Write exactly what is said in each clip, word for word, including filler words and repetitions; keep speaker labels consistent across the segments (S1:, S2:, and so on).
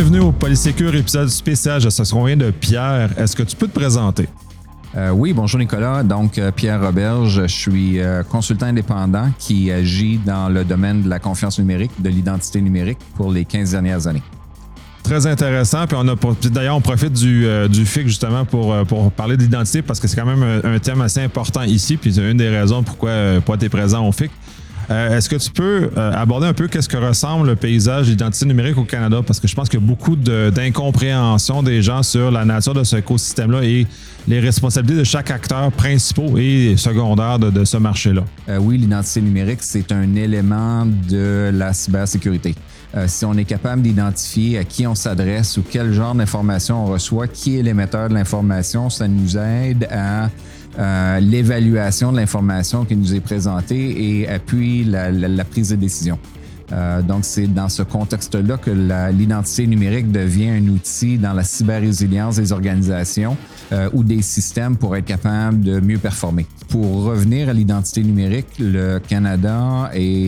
S1: Bienvenue au Polysécure, épisode spécial. Je sais qu'on vient de Pierre. Est-ce que tu peux te présenter?
S2: Euh, oui, bonjour Nicolas. Donc, euh, Pierre Roberge, je suis euh, consultant indépendant qui agit dans le domaine de la confiance numérique, de l'identité numérique pour les quinze dernières années.
S1: Très intéressant. Puis on a d'ailleurs, on profite du, euh, du F I C justement pour, pour parler d'identité parce que c'est quand même un, un thème assez important ici. Puis c'est une des raisons pourquoi, pourquoi tu es présent au F I C. Euh, est-ce que tu peux euh, aborder un peu qu'est-ce que ressemble le paysage d'identité numérique au Canada? Parce que je pense qu'il y a beaucoup de, d'incompréhension des gens sur la nature de ce écosystème-là et les responsabilités de chaque acteur principal et secondaire de, de ce marché-là.
S2: Euh, oui, l'identité numérique, c'est un élément de la cybersécurité. Euh, si on est capable d'identifier à qui on s'adresse ou quel genre d'information on reçoit, qui est l'émetteur de l'information, ça nous aide à euh, l'évaluation de l'information qui nous est présentée et appuie la, la, la prise de décision. Euh, donc, c'est dans ce contexte-là que la, l'identité numérique devient un outil dans la cyber-résilience des organisations euh, ou des systèmes pour être capable de mieux performer. Pour revenir à l'identité numérique, le Canada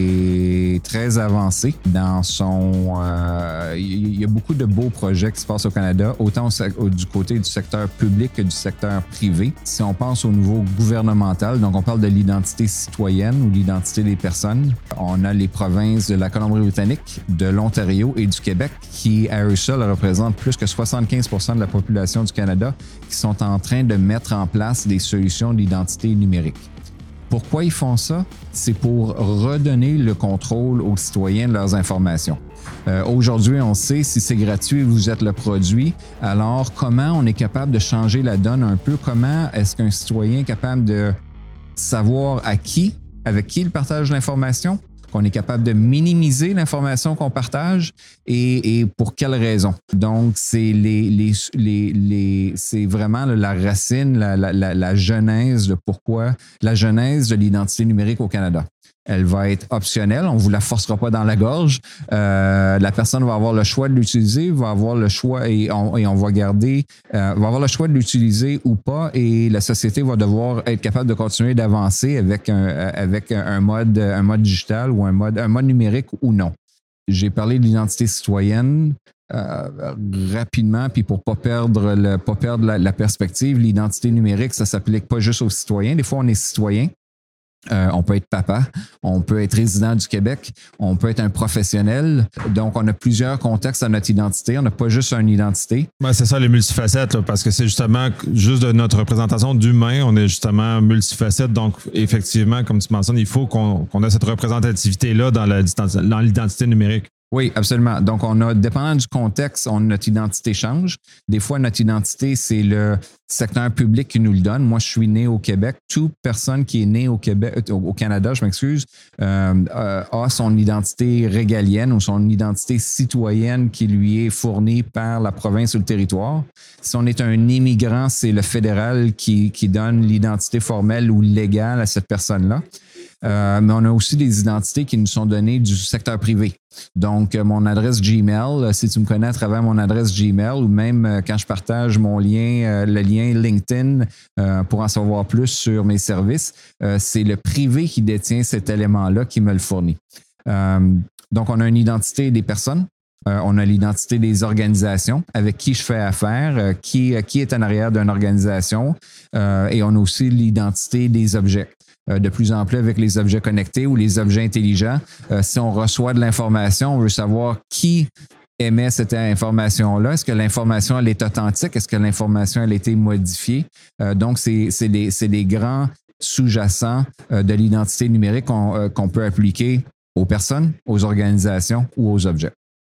S2: est très avancé dans son... Euh, il y a beaucoup de beaux projets qui se passent au Canada, autant au, du côté du secteur public que du secteur privé. Si on pense au niveau gouvernemental, donc on parle de l'identité citoyenne ou l'identité des personnes, on a les provinces de la Colombie-Britannique, de l'Ontario et du Québec qui, à eux seuls, représentent plus que soixante-quinze pour cent de la population du Canada qui sont en train de mettre en place des solutions d'identité numérique. Pourquoi ils font ça? C'est pour redonner le contrôle aux citoyens de leurs informations. Euh, aujourd'hui, on sait si c'est gratuit et vous êtes le produit, alors comment on est capable de changer la donne un peu? Comment est-ce qu'un citoyen est capable de savoir à qui, avec qui il partage l'information? Qu'on est capable de minimiser l'information qu'on partage et, et pour quelles raisons. Donc, c'est, les, les, les, les, c'est vraiment la racine, la, la, la, la genèse de pourquoi, la genèse de l'identité numérique au Canada. Elle va être optionnelle, on ne vous la forcera pas dans la gorge. Euh, la personne va avoir le choix de l'utiliser, va avoir le choix et on, et on va garder, euh, va avoir le choix de l'utiliser ou pas et la société va devoir être capable de continuer d'avancer avec un, avec un mode, un mode digital ou un mode, un mode numérique ou non. J'ai parlé de l'identité citoyenne euh, rapidement, puis pour pas perdre, le, pas perdre la, la perspective, l'identité numérique, ça s'applique pas juste aux citoyens. Des fois, on est citoyen. Euh, on peut être papa, on peut être résident du Québec, on peut être un professionnel. Donc, on a plusieurs contextes à notre identité. On n'a pas juste une identité.
S1: Ben, c'est ça, les multifacettes, là, parce que c'est justement juste de notre représentation d'humain, on est justement multifacette. Donc, effectivement, comme tu mentionnes, il faut qu'on, qu'on ait cette représentativité-là dans, la, dans l'identité numérique.
S2: Oui, absolument. Donc, on a, dépendant du contexte, on, notre identité change. Des fois, notre identité, c'est le secteur public qui nous le donne. Moi, je suis né au Québec. Toute personne qui est née au Québec, au Canada, je m'excuse, euh, euh, a son identité régalienne ou son identité citoyenne qui lui est fournie par la province ou le territoire. Si on est un immigrant, c'est le fédéral qui, qui donne l'identité formelle ou légale à cette personne-là. Euh, mais on a aussi des identités qui nous sont données du secteur privé. Donc, euh, mon adresse Gmail, si tu me connais à travers mon adresse Gmail ou même euh, quand je partage mon lien, euh, le lien LinkedIn euh, pour en savoir plus sur mes services, euh, c'est le privé qui détient cet élément-là qui me le fournit. Euh, donc, on a une identité des personnes. Euh, on a l'identité des organisations avec qui je fais affaire, euh, qui, euh, qui est en arrière d'une organisation euh, et on a aussi l'identité des objets. Euh, de plus en plus avec les objets connectés ou les objets intelligents. Euh, si on reçoit de l'information, on veut savoir qui émet cette information-là. Est-ce que l'information elle est authentique? Est-ce que l'information elle a été modifiée? Euh, donc, c'est, c'est, des, c'est des grands sous-jacents euh, de l'identité numérique qu'on, euh, qu'on peut appliquer aux personnes, aux organisations ou aux objets.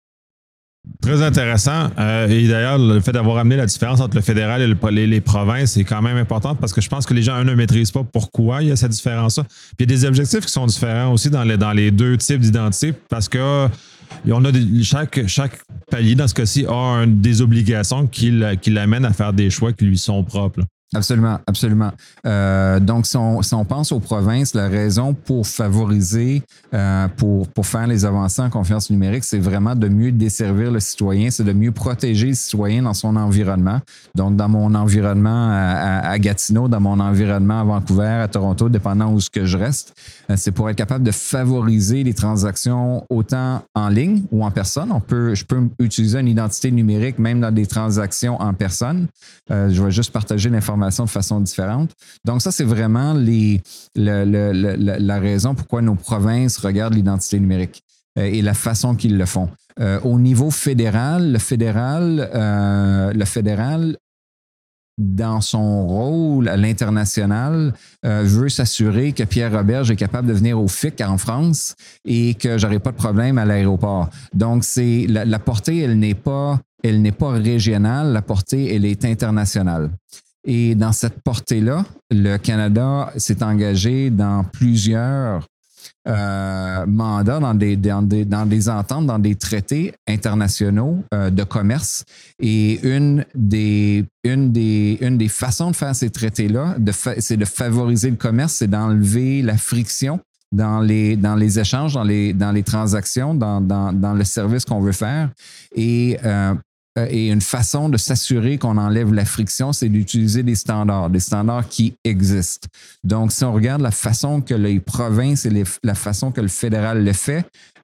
S1: Très intéressant. Euh, et d'ailleurs, le fait d'avoir amené la différence entre le fédéral et le, les, les provinces est quand même important parce que je pense que les gens, un, ne maîtrisent pas pourquoi il y a cette différence-là. Puis il y a des objectifs qui sont différents aussi dans les, dans les deux types d'identité parce que on a des, chaque, chaque palier, dans ce cas-ci, a un, des obligations qui, qui l'amènent à faire des choix qui lui sont propres. Là.
S2: Absolument, absolument. Euh, donc, si on, si on pense aux provinces, la raison pour favoriser, euh, pour, pour faire les avancées en confiance numérique, c'est vraiment de mieux desservir le citoyen, c'est de mieux protéger le citoyen dans son environnement. Donc, dans mon environnement à, à Gatineau, dans mon environnement à Vancouver, à Toronto, dépendant où ce que je reste, euh, c'est pour être capable de favoriser les transactions autant en ligne ou en personne. On peut, je peux utiliser une identité numérique même dans des transactions en personne. Euh, je vais juste partager l'information de façon différente. Donc, ça, c'est vraiment les, le, le, le, la raison pourquoi nos provinces regardent l'identité numérique euh, et la façon qu'ils le font. Euh, au niveau fédéral, le fédéral, euh, le fédéral, dans son rôle à l'international, euh, veut s'assurer que Pierre Roberge est capable de venir au F I C en France et que j'aurai pas de problème à l'aéroport. Donc, c'est la, la portée, elle n'est pas, elle n'est pas régionale, la portée, elle est internationale. Et dans cette portée-là, le Canada s'est engagé dans plusieurs euh, mandats, dans des, dans, des, dans des ententes, dans des traités internationaux euh, de commerce. Et une des, une, des, une des façons de faire ces traités-là, de fa- c'est de favoriser le commerce, c'est d'enlever la friction dans les, dans les échanges, dans les, dans les transactions, dans, dans, dans le service qu'on veut faire. Et euh, Et une façon de s'assurer qu'on enlève la friction, c'est d'utiliser des standards, des standards qui existent. Donc, si on regarde la façon que les provinces et les, la façon que le fédéral le fait,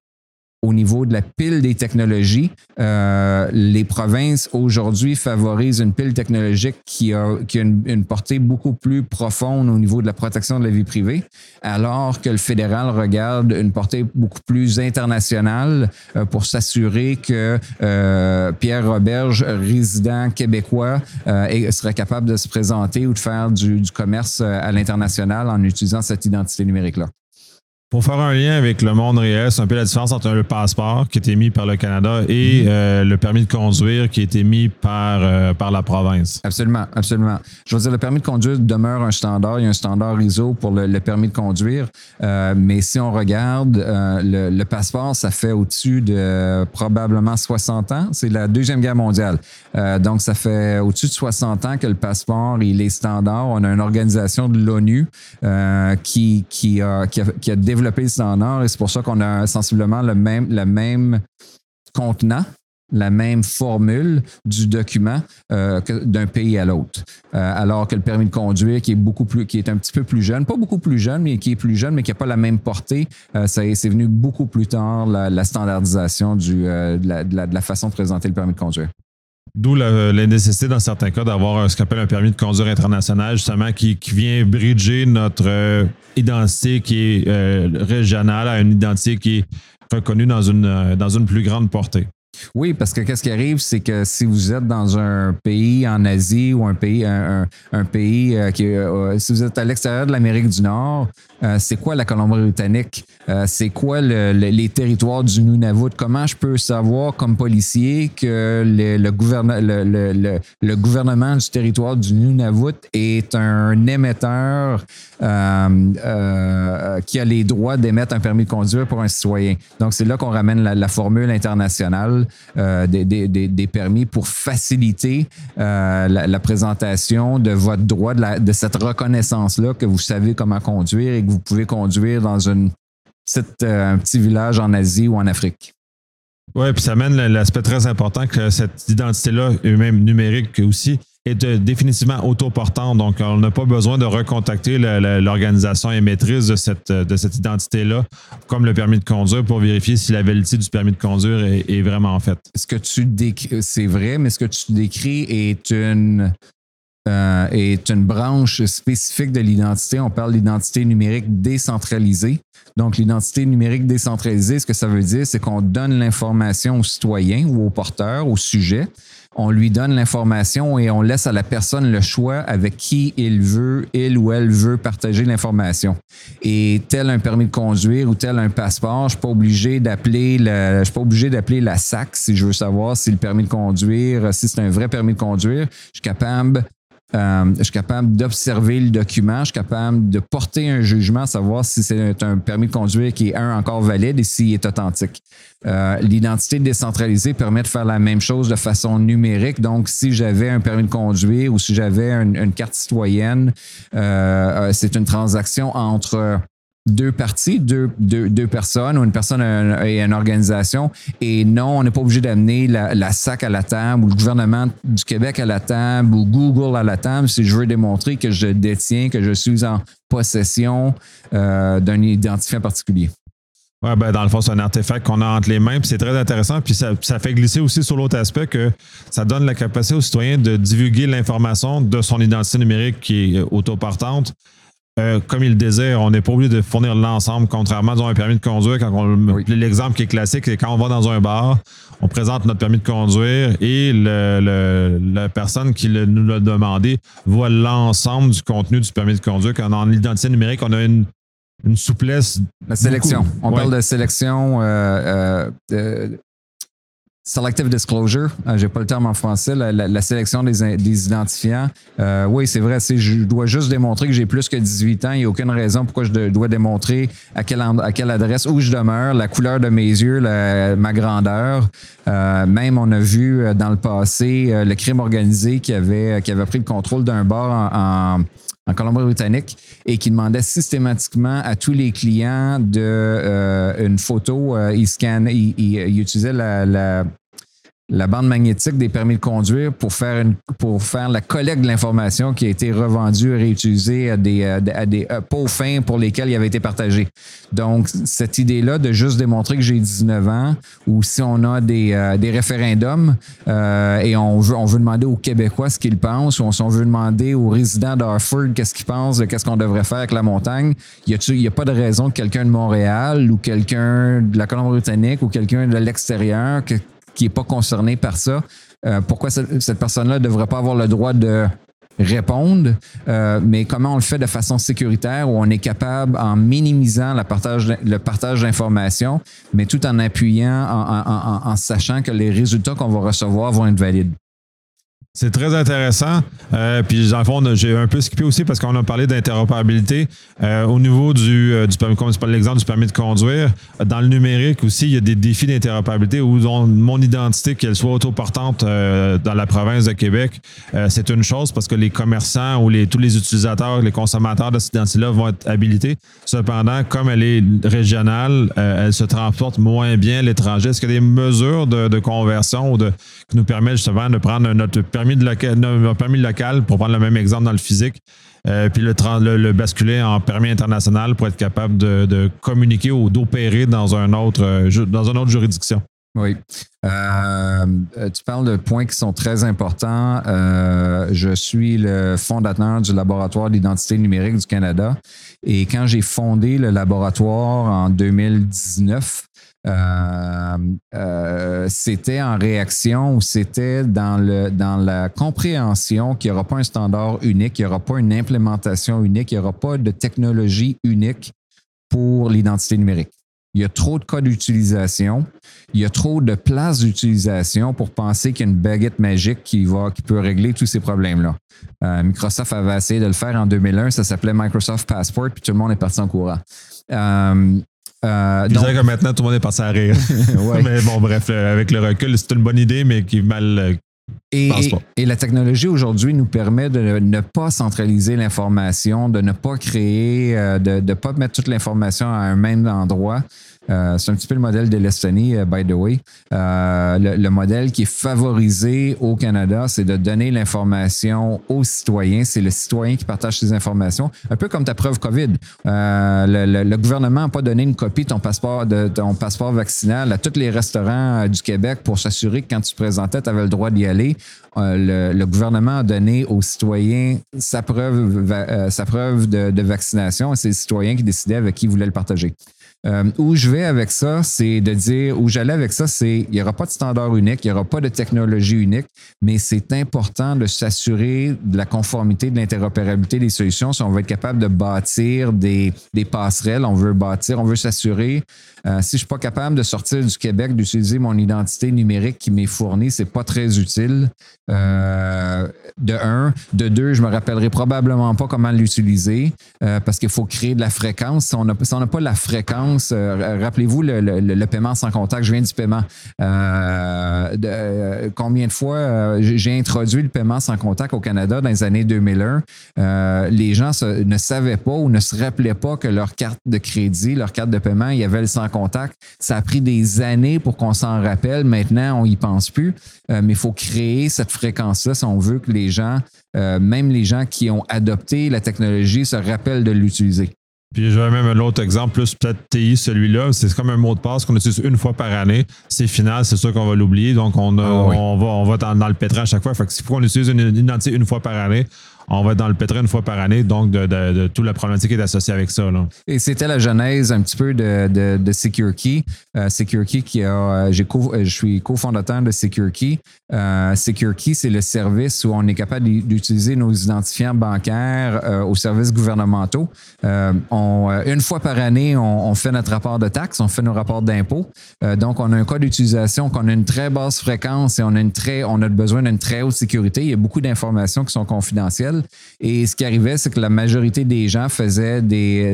S2: au niveau de la pile des technologies, euh, les provinces aujourd'hui favorisent une pile technologique qui a, qui a une, une portée beaucoup plus profonde au niveau de la protection de la vie privée, alors que le fédéral regarde une portée beaucoup plus internationale euh, pour s'assurer que euh, Pierre Roberge, résident québécois, euh, serait capable de se présenter ou de faire du, du commerce à l'international en utilisant cette identité numérique-là.
S1: Pour faire un lien avec le monde réel, c'est un peu la différence entre le passeport qui a été mis par le Canada et euh, le permis de conduire qui a été mis par, euh, par la province.
S2: Absolument, absolument. Je veux dire, le permis de conduire demeure un standard. Il y a un standard I S O pour le, le permis de conduire. Euh, mais si on regarde, euh, le, le passeport, ça fait au-dessus de euh, probablement soixante ans. C'est la Deuxième Guerre mondiale. Euh, donc, ça fait au-dessus de soixante ans que le passeport, il est standard. On a une organisation de l'ONU euh, qui, qui, a, qui, a, qui a développé le standard et c'est pour ça qu'on a sensiblement le même, le même contenant, la même formule du document euh, que d'un pays à l'autre. Euh, alors que le permis de conduire, qui est beaucoup plus, qui est un petit peu plus jeune, pas beaucoup plus jeune, mais qui est plus jeune, mais qui n'a pas la même portée, euh, ça, c'est venu beaucoup plus tard, la, la standardisation du, euh, de, la, de, la, de la façon de présenter le permis de conduire.
S1: D'où la, la nécessité, dans certains cas, d'avoir ce qu'on appelle un permis de conduire international, justement, qui, qui vient bridger notre euh, identité qui est euh, régionale à une identité qui est reconnue dans une, euh, dans une plus grande portée.
S2: Oui, parce que qu'est-ce qui arrive, c'est que si vous êtes dans un pays en Asie ou un pays, un, un, un pays euh, qui, euh, si vous êtes à l'extérieur de l'Amérique du Nord, euh, c'est quoi la Colombie-Britannique? Euh, c'est quoi le, le, les territoires du Nunavut? Comment je peux savoir comme policier que le, le, gouverne, le, le, le, le gouvernement du territoire du Nunavut est un émetteur euh, euh, qui a les droits d'émettre un permis de conduire pour un citoyen? Donc, c'est là qu'on ramène la, la formule internationale Euh, des, des, des permis pour faciliter euh, la, la présentation de votre droit, de, la, de cette reconnaissance-là que vous savez comment conduire et que vous pouvez conduire dans une petite, euh, un petit village en Asie ou en Afrique.
S1: Oui, puis ça amène l'aspect très important que cette identité-là, et même numérique aussi, est définitivement autoportante. Donc, on n'a pas besoin de recontacter le, le, l'organisation émettrice de cette, de cette identité-là, comme le permis de conduire, pour vérifier si la validité du permis de conduire est, est vraiment faite.
S2: Ce que tu décris, c'est vrai, mais ce que tu décris est une, euh, est une branche spécifique de l'identité. On parle d'identité numérique décentralisée. Donc, l'identité numérique décentralisée, ce que ça veut dire, c'est qu'on donne l'information au citoyen ou au porteur, au sujet. On lui donne l'information et on laisse à la personne le choix avec qui il veut, il ou elle veut partager l'information. Et tel un permis de conduire ou tel un passeport, je suis pas obligé d'appeler le, je suis pas obligé d'appeler la S A C si je veux savoir si le permis de conduire, si c'est un vrai permis de conduire. Je suis capable Euh, je suis capable d'observer le document, je suis capable de porter un jugement, savoir si c'est un permis de conduire qui est, un, encore valide et s'il est authentique. Euh, l'identité décentralisée permet de faire la même chose de façon numérique. Donc, si j'avais un permis de conduire ou si j'avais une, une carte citoyenne, euh, c'est une transaction entre deux parties, deux, deux, deux personnes ou une personne et une organisation. Et non, on n'est pas obligé d'amener la, la S A C à la table ou le gouvernement du Québec à la table ou Google à la table si je veux démontrer que je détiens, que je suis en possession euh, d'un identifiant particulier.
S1: Oui, ben dans le fond, c'est un artefact qu'on a entre les mains, puis c'est très intéressant. Puis ça, ça fait glisser aussi sur l'autre aspect que ça donne la capacité aux citoyens de divulguer l'information de son identité numérique qui est autoportante. Euh, comme il le désire, on n'est pas obligé de fournir l'ensemble, contrairement à un permis de conduire. Quand on, oui. L'exemple qui est classique, c'est quand on va dans un bar, on présente notre permis de conduire et le, le, la personne qui le, nous l'a demandé voit l'ensemble du contenu du permis de conduire. Quand on a l'identité numérique, on a une, une souplesse.
S2: La sélection. Beaucoup. On
S1: ouais.
S2: parle de sélection. Euh, euh, euh, Selective disclosure, euh, j'ai pas le terme en français, la, la, la sélection des, des identifiants. Euh, oui, c'est vrai, c'est, je dois juste démontrer que j'ai plus que dix-huit ans. Il n'y a aucune raison pourquoi je de, dois démontrer à quelle, à quelle adresse, où je demeure, la couleur de mes yeux, la, ma grandeur. Euh, même, on a vu dans le passé euh, le crime organisé qui avait, qui avait pris le contrôle d'un bar en, en en Colombie-Britannique et qui demandait systématiquement à tous les clients de euh, une photo. Euh, ils scannaient, ils, ils, ils utilisaient la, la, la bande magnétique des permis de conduire pour faire, une, pour faire la collecte de l'information qui a été revendue et réutilisée à des, à des, à des à pots fins pour lesquels il avait été partagé. Donc, cette idée-là de juste démontrer que j'ai dix-neuf ans ou si on a des, euh, des référendums euh, et on veut, on veut demander aux Québécois ce qu'ils pensent ou si on veut demander aux résidents d'Harford qu'est-ce qu'ils pensent de qu'est-ce qu'on devrait faire avec la montagne, il n'y a, a pas de raison que quelqu'un de Montréal ou quelqu'un de la Colombie-Britannique ou quelqu'un de l'extérieur que, qui n'est pas concerné par ça, euh, pourquoi cette, cette personne-là ne devrait pas avoir le droit de répondre, euh, mais comment on le fait de façon sécuritaire où on est capable, en minimisant la partage, le partage d'informations, mais tout en appuyant, en, en, en, en sachant que les résultats qu'on va recevoir vont être valides.
S1: C'est très intéressant. Euh, puis, dans le fond, j'ai un peu skippé aussi parce qu'on a parlé d'interopérabilité. Euh, au niveau du, euh, du permis, comme c'est pas l'exemple du permis de conduire, dans le numérique aussi, il y a des défis d'interopérabilité où on, mon identité, qu'elle soit autoportante euh, dans la province de Québec, euh, c'est une chose parce que les commerçants ou les, tous les utilisateurs, les consommateurs de cette identité-là vont être habilités. Cependant, comme elle est régionale, euh, elle se transporte moins bien à l'étranger. Est-ce qu'il y a des mesures de, de conversion ou de, qui nous permettent justement de prendre notre permis Permis, de local, un permis local, pour prendre le même exemple dans le physique, euh, puis le, le, le basculer en permis international pour être capable de, de communiquer ou d'opérer dans, un autre, euh, dans une autre juridiction?
S2: Oui. Euh, tu parles de points qui sont très importants. Euh, je suis le fondateur du laboratoire d'identité numérique du Canada et quand j'ai fondé le laboratoire en deux mille dix-neuf, Euh, euh, c'était en réaction ou c'était dans, le, dans la compréhension qu'il n'y aura pas un standard unique, il n'y aura pas une implémentation unique, il n'y aura pas de technologie unique pour l'identité numérique. Il y a trop de cas d'utilisation, il y a trop de places d'utilisation pour penser qu'il y a une baguette magique qui, va, qui peut régler tous ces problèmes-là. Euh, Microsoft avait essayé de le faire en deux mille un, ça s'appelait Microsoft Passport, puis tout le monde est parti en courant. Euh,
S1: Euh, je dirais que maintenant, tout le monde est passé à rire. Ouais. Mais bon, bref, avec le recul, c'est une bonne idée, mais qui est mal. Euh,
S2: et, et, et la technologie aujourd'hui nous permet de ne pas centraliser l'information, de ne pas créer, de ne pas mettre toute l'information à un même endroit. Euh, c'est un petit peu le modèle de l'Estonie, uh, by the way. Euh, le, le modèle qui est favorisé au Canada, c'est de donner l'information aux citoyens. C'est le citoyen qui partage ces informations. Un peu comme ta preuve COVID. Euh, le, le, le gouvernement n'a pas donné une copie de ton passeport, de ton passeport vaccinal à tous les restaurants du Québec pour s'assurer que quand tu te présentais, tu avais le droit d'y aller. Euh, le, le gouvernement a donné aux citoyens sa preuve, euh, sa preuve de, de vaccination et c'est les citoyens qui décidaient avec qui ils voulaient le partager. Euh, où je vais avec ça, c'est de dire, où j'allais avec ça, c'est il n'y aura pas de standard unique, il n'y aura pas de technologie unique, mais c'est important de s'assurer de la conformité, de l'interopérabilité des solutions. Si on veut être capable de bâtir des, des passerelles, on veut bâtir, on veut s'assurer. Euh, si je ne suis pas capable de sortir du Québec, d'utiliser mon identité numérique qui m'est fournie, c'est pas très utile. Euh, de un. De deux, je me rappellerai probablement pas comment l'utiliser euh, parce qu'il faut créer de la fréquence. Si on n'a si pas la fréquence, euh, rappelez-vous le, le, le paiement sans contact, je viens du paiement. Euh, de, euh, combien de fois euh, j'ai introduit le paiement sans contact au Canada dans les années deux mille un? Euh, les gens se, ne savaient pas ou ne se rappelaient pas que leur carte de crédit, leur carte de paiement, il y avait le sans contact. Ça a pris des années pour qu'on s'en rappelle. Maintenant, on y pense plus. Euh, mais il faut créer cette fréquence-là si on veut que les gens, euh, même les gens qui ont adopté la technologie, se rappellent de l'utiliser.
S1: Puis j'avais même un autre exemple, plus peut-être T I, celui-là. C'est comme un mot de passe qu'on utilise une fois par année. C'est final, c'est sûr qu'on va l'oublier. Donc, on, a, oh oui. on va, on va dans, dans le pétrin à chaque fois. Fait que s'il faut qu'on utilise une, une identité une fois par année, on va être dans le pétrin une fois par année, donc de, de, de toute la problématique qui est associée avec ça. Là.
S2: Et c'était la genèse un petit peu de, de, de SecureKey. Euh, SecureKey qui a, j'ai co, je suis cofondateur de SecureKey. Euh, SecureKey, c'est le service où on est capable d'utiliser nos identifiants bancaires euh, aux services gouvernementaux. Euh, on, une fois par année, on, on fait notre rapport de taxes, on fait nos rapports d'impôts. Euh, donc, on a un cas d'utilisation qu'on a une très basse fréquence et on a, une très, on a besoin d'une très haute sécurité. Il y a beaucoup d'informations qui sont confidentielles. Et ce qui arrivait, c'est que la majorité des gens faisaient des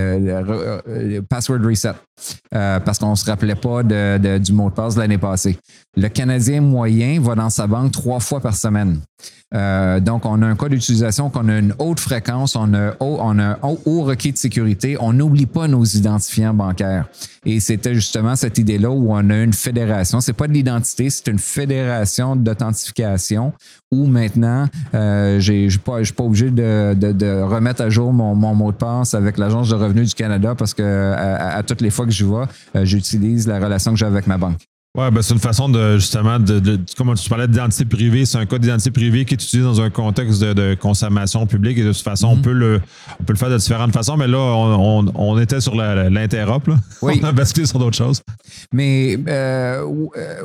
S2: euh, euh, password reset euh, parce qu'on ne se rappelait pas de, de, du mot de passe de l'année passée. Le Canadien moyen va dans sa banque trois fois par semaine. Euh, donc, on a un cas d'utilisation qu'on a une haute fréquence, on a, on a un haut requis de sécurité, on n'oublie pas nos identifiants bancaires. Et c'était justement cette idée-là où on a une fédération. C'est pas de l'identité, c'est une fédération d'authentification où maintenant, euh, j'ai, je ne suis pas obligé de, de, de remettre à jour mon, mon mot de passe avec l'Agence de revenus du Canada parce que à, à toutes les fois que j'y vais, euh, j'utilise la relation que j'ai avec ma banque.
S1: Oui, ben c'est une façon de justement de, de comme tu parlais d'identité privée, c'est un code d'identité privée qui est utilisé dans un contexte de, de consommation publique et de toute façon, mm-hmm. on peut le on peut le faire de différentes façons, mais là, on, on, on était sur la, l'interop, là. Oui. On a basculé sur d'autres choses.
S2: Mais euh, euh,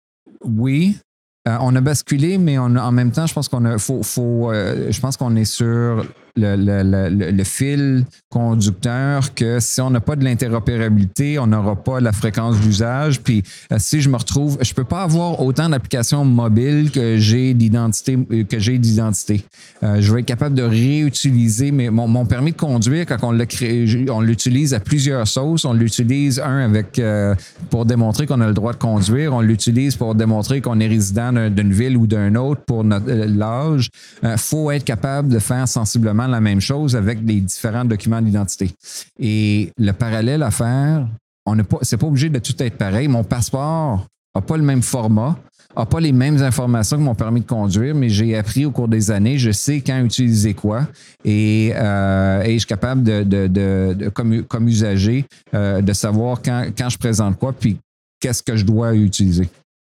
S2: oui. Euh, on a basculé, mais on a, en même temps, je pense qu'on a faut, faut euh, je pense qu'on est sur le, le, le, le fil conducteur que si on n'a pas de l'interopérabilité, on n'aura pas la fréquence d'usage. Puis euh, si je me retrouve, je peux pas avoir autant d'applications mobiles que j'ai d'identité que j'ai d'identité. Euh, je vais être capable de réutiliser mais mon, mon permis de conduire quand on l'a créé, on l'utilise à plusieurs sauces. On l'utilise un avec euh, pour démontrer qu'on a le droit de conduire. On l'utilise pour démontrer qu'on est résident d'un, d'une ville ou d'un autre pour notre, euh, l'âge. Il euh, faut être capable de faire sensiblement la même chose avec les différents documents d'identité. Et le parallèle à faire, on n'est pas, c'est pas obligé de tout être pareil. Mon passeport n'a pas le même format, n'a pas les mêmes informations que mon permis de conduire, mais j'ai appris au cours des années, je sais quand utiliser quoi et, euh, et je suis capable de, de, de, de comme, comme usager, euh, de savoir quand, quand je présente quoi puis qu'est-ce que je dois utiliser.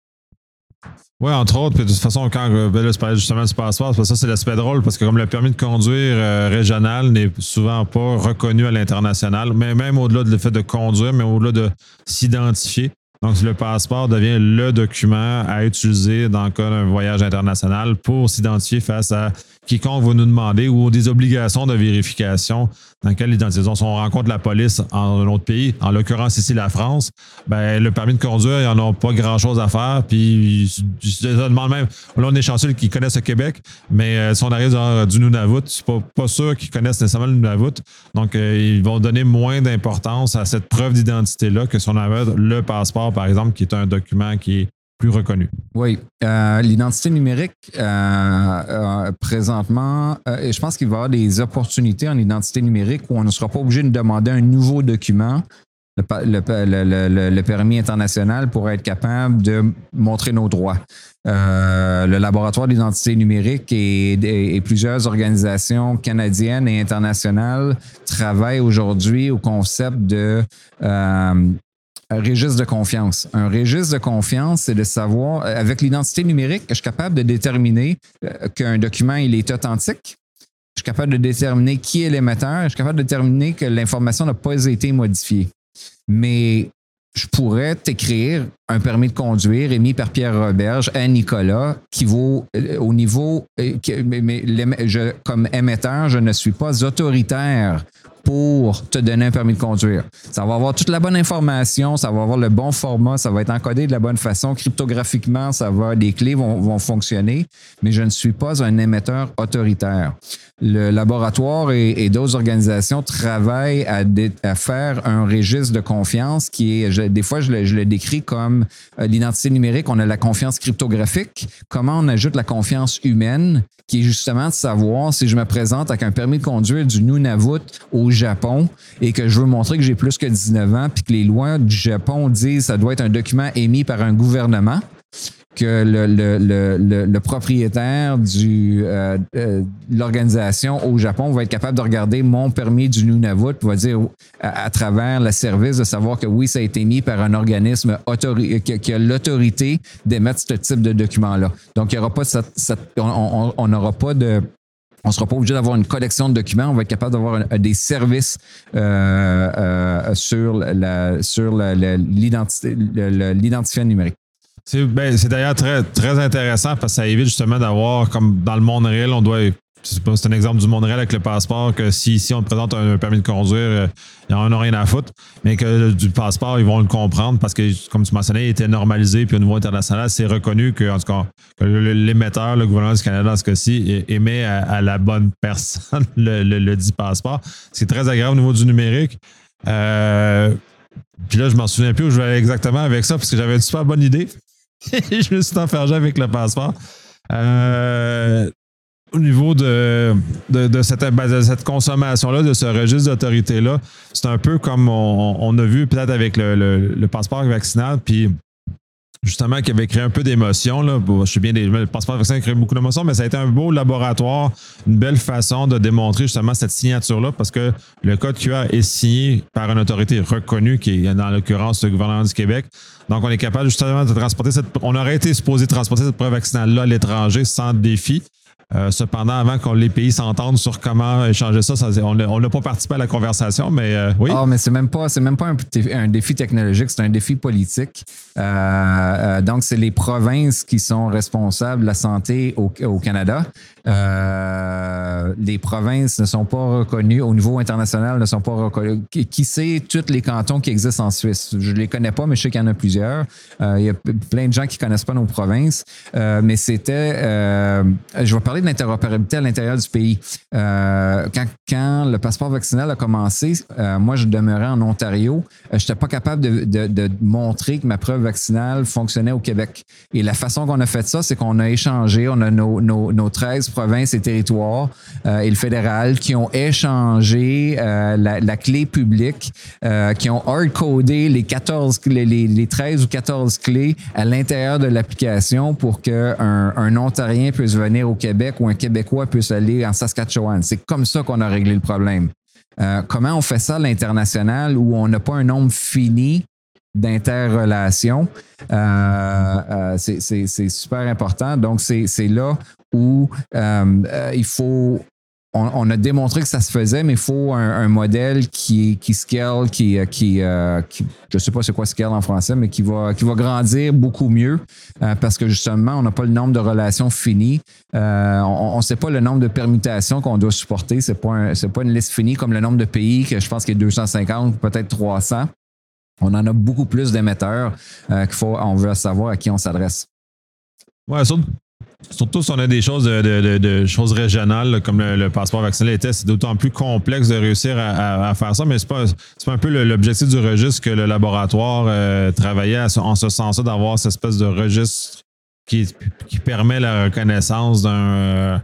S1: Oui, entre autres, puis de toute façon, quand ben là, je parlais justement du passeport, ça, c'est l'aspect drôle, parce que comme le permis de conduire euh, régional n'est souvent pas reconnu à l'international, mais même au-delà du fait de conduire, mais au-delà de s'identifier. Donc, le passeport devient le document à utiliser dans le cas d'un voyage international pour s'identifier face à quiconque va nous demander ou des obligations de vérification dans lesquelles l'identification. Si on rencontre la police en un autre pays, en l'occurrence ici la France, ben le permis de conduire, ils n'en ont pas grand-chose à faire. Puis, je demande même, là, on est chanceux qu'ils connaissent le Québec, mais euh, si on arrive dans du Nunavut, c'est pas, pas sûr qu'ils connaissent nécessairement le Nunavut. Donc, euh, ils vont donner moins d'importance à cette preuve d'identité-là que si on avait le passeport, par exemple, qui est un document qui est plus reconnu.
S2: Oui. Euh, l'identité numérique, euh, euh, présentement, euh, je pense qu'il va y avoir des opportunités en identité numérique où on ne sera pas obligé de demander un nouveau document, le, le, le, le, le permis international, pour être capable de montrer nos droits. Euh, le laboratoire d'identité numérique et, et, et plusieurs organisations canadiennes et internationales travaillent aujourd'hui au concept de euh, un registre de confiance. Un registre de confiance, c'est de savoir, avec l'identité numérique, je suis capable de déterminer qu'un document il est authentique. Je suis capable de déterminer qui est l'émetteur. Je suis capable de déterminer que l'information n'a pas été modifiée. mais je pourrais t'écrire un permis de conduire émis par Pierre Roberge à Nicolas qui vaut euh, au niveau, euh, qui, mais, mais je, comme émetteur, je ne suis pas autoritaire pour te donner un permis de conduire. Ça va avoir toute la bonne information, ça va avoir le bon format, ça va être encodé de la bonne façon, cryptographiquement, ça va, les clés vont, vont fonctionner, mais je ne suis pas un émetteur autoritaire. Le laboratoire et, et d'autres organisations travaillent à, dé, à faire un registre de confiance qui est, je, des fois, je le, je le décris comme euh, l'identité numérique, on a la confiance cryptographique. Comment on ajoute la confiance humaine, qui est justement de savoir si je me présente avec un permis de conduire du Nunavut au Japon et que je veux montrer que j'ai plus que dix-neuf ans puis que les lois du Japon disent que ça doit être un document émis par un gouvernement, que le, le, le, le, le propriétaire du, euh, euh, de l'organisation au Japon va être capable de regarder mon permis du Nunavut et va dire à, à travers le service de savoir que oui, ça a été émis par un organisme autori- qui, qui a l'autorité d'émettre ce type de document-là. Donc, il y aura pas cette, cette, on n'aura pas de... On ne sera pas obligé d'avoir une collection de documents. On va être capable d'avoir un, des services euh, euh, sur, la, sur la, la, l'identité, le, l'identifiant numérique.
S1: C'est, ben, c'est d'ailleurs très, très intéressant parce que ça évite justement d'avoir, comme dans le monde réel, on doit. Je sais pas, c'est un exemple du monde réel avec le passeport, que si ici on te présente un, un permis de conduire, euh, ils n'en ont rien à foutre, mais que du passeport, ils vont le comprendre parce que, comme tu mentionnais, il était normalisé, puis au niveau international, c'est reconnu que, en tout cas, que l'émetteur, le gouvernement du Canada, dans ce cas-ci, émet à, à la bonne personne le, le, le dit passeport. C'est très agréable au niveau du numérique. Euh, puis là, je m'en souviens plus où je vais aller exactement avec ça parce que j'avais une super bonne idée. Je me suis enfergé avec le passeport. Euh, au niveau de, de, de, cette, de cette consommation-là, de ce registre d'autorité-là, c'est un peu comme on, on a vu peut-être avec le, le, le passeport vaccinal, puis justement qui avait créé un peu d'émotion. Là. Bon, je sais bien, le passeport vaccinal a créé beaucoup d'émotion, mais ça a été un beau laboratoire, une belle façon de démontrer justement cette signature-là, parce que le code Q R est signé par une autorité reconnue, qui est dans l'occurrence le gouvernement du Québec. Donc, on est capable justement de transporter cette... On aurait été supposé transporter cette preuve vaccinale-là à l'étranger sans défi. Euh, cependant, avant que les pays s'entendent sur comment échanger ça, ça on n'a pas participé à la conversation, mais euh, oui.
S2: Ah, mais c'est même pas, c'est même pas un, un défi technologique, c'est un défi politique. Euh, euh, donc, c'est les provinces qui sont responsables de la santé au, au Canada. Euh, les provinces ne sont pas reconnues au niveau international, ne sont pas reconnues. Qui, qui sait tous les cantons qui existent en Suisse? Je les connais pas, mais je sais qu'il y en a plusieurs. Euh, il y a plein de gens qui connaissent pas nos provinces. Euh, mais c'était, euh, je vais parler de l'interopérabilité à l'intérieur du pays. Euh, quand, quand le passeport vaccinal a commencé, euh, moi, je demeurais en Ontario. Euh, je n'étais pas capable de, de, de montrer que ma preuve vaccinale fonctionnait au Québec. Et la façon qu'on a fait ça, c'est qu'on a échangé, on a nos, nos, nos treize provinces et territoires euh, et le fédéral qui ont échangé euh, la, la clé publique, euh, qui ont hard-codé les quatorze, les, les treize ou quatorze clés à l'intérieur de l'application pour qu'un un Ontarien puisse venir au Québec ou un Québécois puisse aller en Saskatchewan. C'est comme ça qu'on a réglé le problème. Euh, comment on fait ça à l'international où on n'a pas un nombre fini d'interrelations? Euh, euh, c'est, c'est, c'est super important. Donc, c'est, c'est là où euh, euh, il faut... On, on a démontré que ça se faisait, mais il faut un, un modèle qui, qui scale, qui, qui, euh, qui je ne sais pas c'est quoi scale en français, mais qui va, qui va grandir beaucoup mieux euh, parce que justement, on n'a pas le nombre de relations finies. Euh, on ne sait pas le nombre de permutations qu'on doit supporter. Ce n'est pas, un, c'est pas une liste finie comme le nombre de pays, que je pense qu'il y a deux cent cinquante, peut-être trois cents. On en a beaucoup plus d'émetteurs euh, qu'il faut, on veut savoir à qui on s'adresse.
S1: Ouais, surtout, surtout si on a des choses de, de, de, de choses régionales, là, comme le, le passeport vaccinal était, c'est d'autant plus complexe de réussir à, à, à faire ça, mais c'est pas, c'est pas un peu le, l'objectif du registre que le laboratoire euh, travaillait à, en ce sens-là, d'avoir cette espèce de registre qui, qui permet la reconnaissance d'un euh,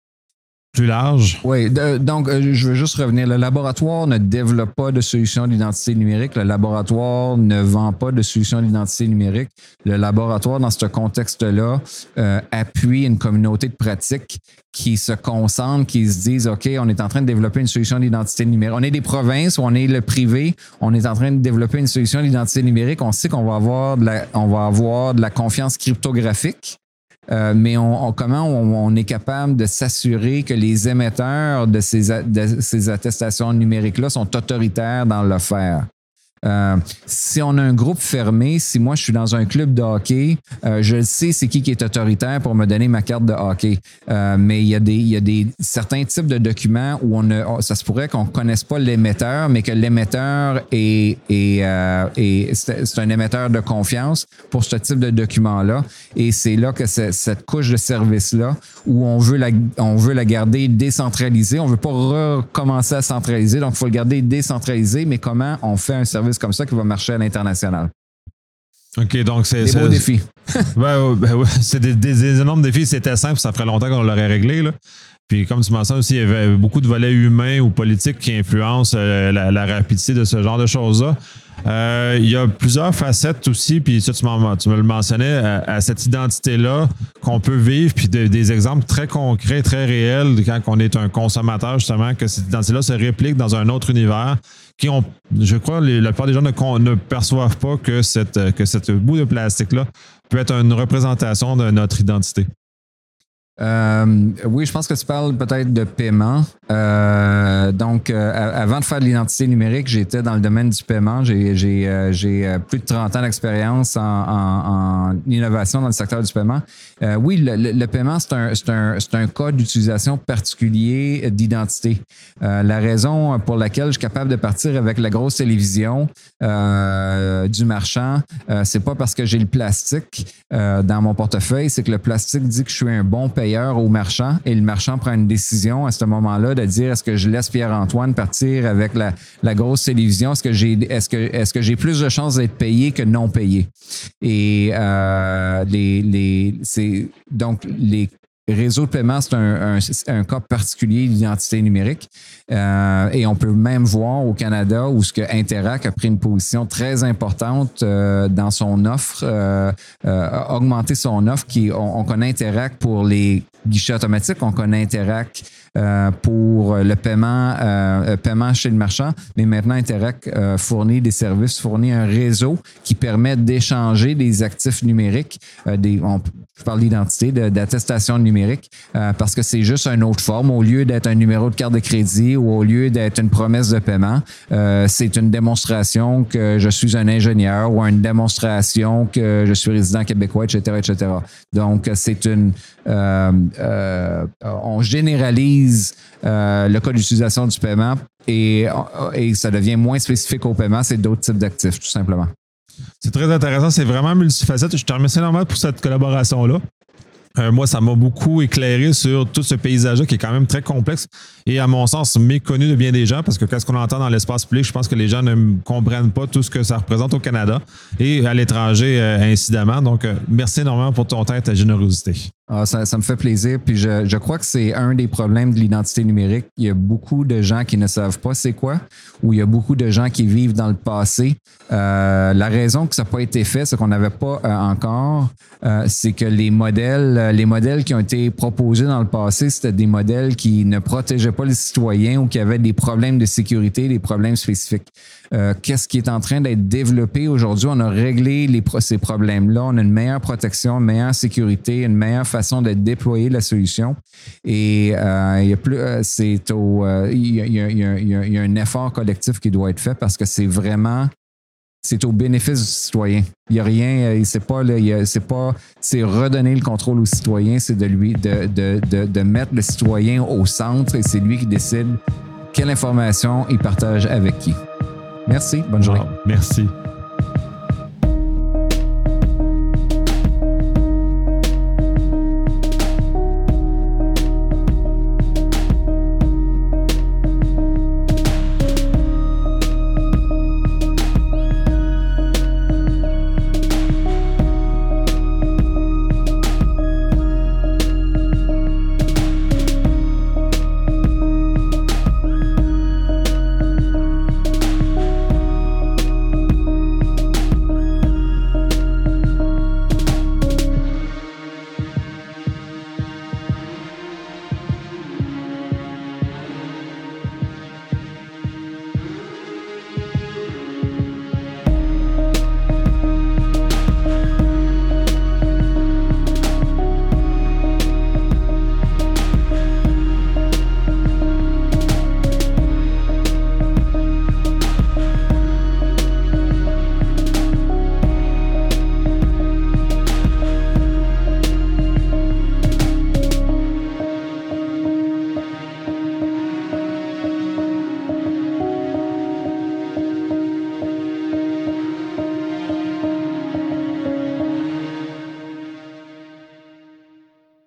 S1: plus large.
S2: Oui, de, donc euh, je veux juste revenir. Le laboratoire ne développe pas de solution d'identité numérique. Le laboratoire ne vend pas de solution d'identité numérique. Le laboratoire, dans ce contexte-là, euh, appuie une communauté de pratique qui se concentrent, qui se disent, OK, on est en train de développer une solution d'identité numérique. On est des provinces, on est le privé, on est en train de développer une solution d'identité numérique. On sait qu'on va avoir de la, on va avoir de la confiance cryptographique. Euh, mais on, on, comment on, on est capable de s'assurer que les émetteurs de ces, de ces attestations numériques-là sont autoritaires dans le faire? Euh, si on a un groupe fermé, si moi je suis dans un club de hockey, euh, je sais c'est qui qui est autoritaire pour me donner ma carte de hockey. Euh, mais il y a des, il y a des certains types de documents où on a, ça se pourrait qu'on ne connaisse pas l'émetteur, mais que l'émetteur est, est, euh, est c'est, c'est un émetteur de confiance pour ce type de document-là. Et c'est là que c'est, cette couche de service-là où on veut la, on veut la garder décentralisée. On ne veut pas recommencer à centraliser, donc il faut le garder décentralisé, mais comment on fait un service comme ça qui va marcher à l'international.
S1: OK, donc c'est...
S2: Des
S1: c'est,
S2: beaux défis.
S1: Ben, ben, ouais, c'est des, des, des énormes défis. C'était simple, ça ferait longtemps qu'on l'aurait réglé, là. Puis comme tu mentionnes aussi, il y avait beaucoup de volets humains ou politiques qui influencent euh, la, la rapidité de ce genre de choses-là. Euh, il y a plusieurs facettes aussi, puis ça, tu, tu me le mentionnais, à, à cette identité-là qu'on peut vivre, puis de, des exemples très concrets, très réels, quand on est un consommateur, justement, que cette identité-là se réplique dans un autre univers, qui ont, je crois, les, la plupart des gens ne, ne perçoivent pas que cette, que cette bout de plastique-là peut être une représentation de notre identité.
S2: Euh, oui, je pense que tu parles peut-être de paiement. Euh, donc, euh, avant de faire de l'identité numérique, j'étais dans le domaine du paiement. J'ai, j'ai, euh, j'ai plus de trente ans d'expérience en, en, en innovation dans le secteur du paiement. Euh, oui, le, le, le paiement, c'est un, c'est, un, c'est un cas d'utilisation particulier d'identité. Euh, la raison pour laquelle je suis capable de partir avec la grosse télévision euh, du marchand, euh, c'est pas parce que j'ai le plastique euh, dans mon portefeuille, c'est que le plastique dit que je suis un bon payeur au marchand et le marchand prend une décision à ce moment-là de dire est-ce que je laisse Pierre-Antoine partir avec la, la grosse télévision? Est-ce que j'ai est-ce que est-ce que j'ai plus de chances d'être payé que non payé? Et euh, les, les c'est donc les réseaux de paiement, c'est un, un, un cas particulier d'identité numérique. Euh, et on peut même voir au Canada où ce que Interac a pris une position très importante euh, dans son offre, euh, euh, a augmenté son offre. Qui, on, on connaît Interac pour les guichets automatiques, on connaît Interac euh, pour le paiement, euh, paiement chez le marchand, mais maintenant Interac euh, fournit des services, fournit un réseau qui permet d'échanger des actifs numériques, euh, des, on, je parle d'identité, de, d'attestation numérique, euh, parce que c'est juste une autre forme. Au lieu d'être un numéro de carte de crédit ou au lieu d'être une promesse de paiement, euh, c'est une démonstration que je suis un ingénieur ou une démonstration que je suis résident québécois, et cetera, et cetera. Donc, c'est une... Euh, euh, on généralise euh, le cas d'utilisation du paiement et, et ça devient moins spécifique au paiement, c'est d'autres types d'actifs, tout simplement.
S1: C'est très intéressant, c'est vraiment multifacette. Je te remercie énormément pour cette collaboration-là. Euh, moi, ça m'a beaucoup éclairé sur tout ce paysage-là qui est quand même très complexe et, à mon sens, méconnu de bien des gens parce que qu'est-ce qu'on entend dans l'espace public, je pense que les gens ne comprennent pas tout ce que ça représente au Canada et à l'étranger, euh, incidemment. Donc, euh, merci énormément pour ton temps et ta générosité.
S2: Ah, ça, ça me fait plaisir. Puis je, je crois que c'est un des problèmes de l'identité numérique. Il y a beaucoup de gens qui ne savent pas c'est quoi, ou il y a beaucoup de gens qui vivent dans le passé. Euh, la raison que ça n'a pas été fait, c'est qu'on n'avait pas euh, encore, euh, c'est que les modèles, les modèles qui ont été proposés dans le passé, c'était des modèles qui ne protégeaient pas les citoyens ou qui avaient des problèmes de sécurité, des problèmes spécifiques. Euh, qu'est-ce qui est en train d'être développé aujourd'hui? On a réglé les, ces problèmes-là. On a une meilleure protection, une meilleure sécurité, une meilleure façon de déployer la solution. Et euh, il y a plus, c'est au, euh, il y a, il y a, il y a, il y a un effort collectif qui doit être fait parce que c'est vraiment, c'est au bénéfice du citoyen. Il n'y a rien, c'est pas, là, il y a, c'est pas, c'est redonner le contrôle au citoyen, c'est de lui, de, de, de, de mettre le citoyen au centre et c'est lui qui décide quelle information il partage avec qui. Merci. Bonne journée.
S1: Wow, merci.